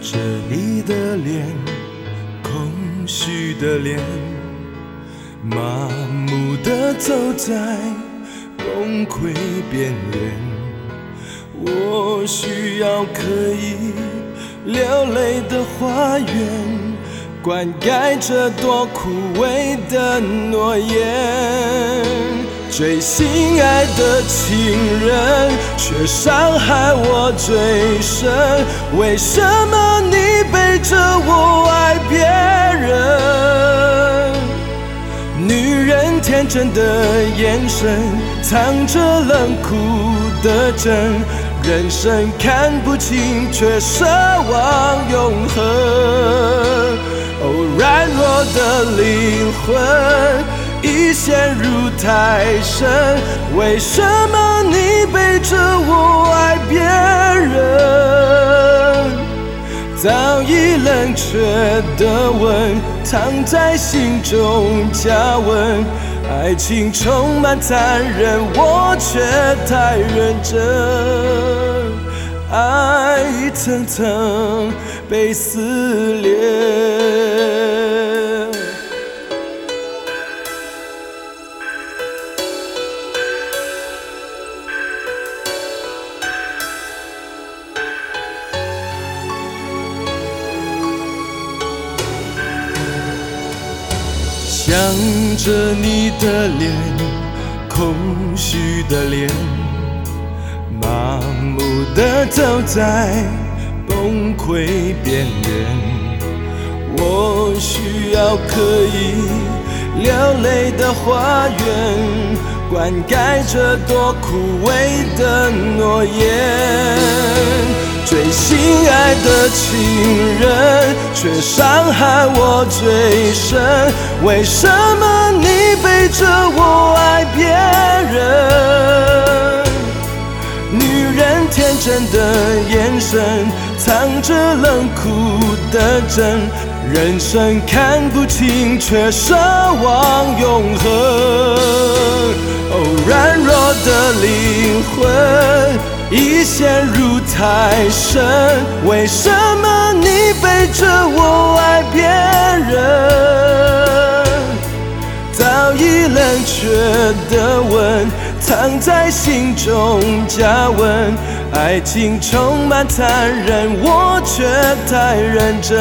着你的脸，空虚的脸，麻木地走在崩溃边缘。我需要可以流泪的花园，灌溉这多枯萎的诺言。最心爱的情人，却伤害我最深。为什么你背着我爱别人？女人天真的眼神，藏着冷酷的真。人生看不清，却奢望永恒。哦，软弱的灵魂已陷入太深，为什么你背着我爱别人？早已冷却的吻，藏在心中加温。爱情充满残忍，我却太认真。爱一层层被撕裂。想着你的脸，空虚的脸，麻木地走在崩溃边缘。我需要可以流泪的花园，灌溉这多枯萎的诺言。最心爱的情人，却伤害我最深。为什么你背着我爱别人？女人天真的眼神，藏着冷酷的真。人生看不清，却奢望永恒。哦，软弱的灵魂已陷入太深，为什么你背着我爱别人？早已冷却的吻，藏在心中加温。爱情充满残忍，我却太认真。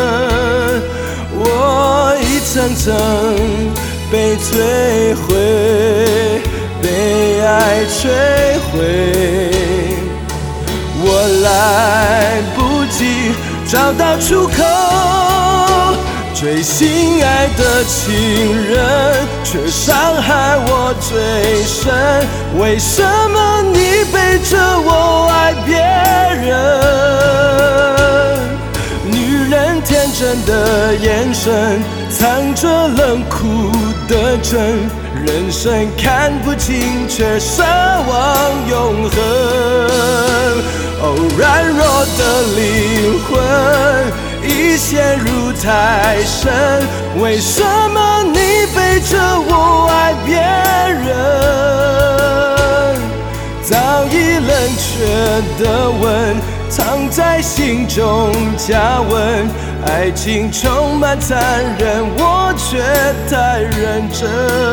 我一层层被摧毁，被爱摧毁。我来不及找到出口，最心爱的情人，却伤害我最深。为什么你背着我爱别人？女人天真的眼神，藏着冷酷的真。人生看不清，却奢望永恒。哦，软弱的灵魂已陷入太深，为什么你背着我爱别人？早已冷却的吻，藏在心中加温。爱情充满残忍，我却太认真。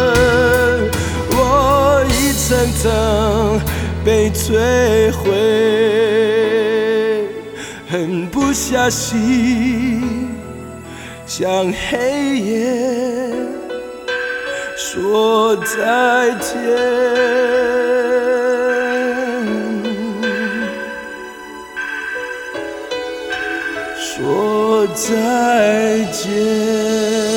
我一层层被摧毁，狠不下心向黑夜说再见。说再见。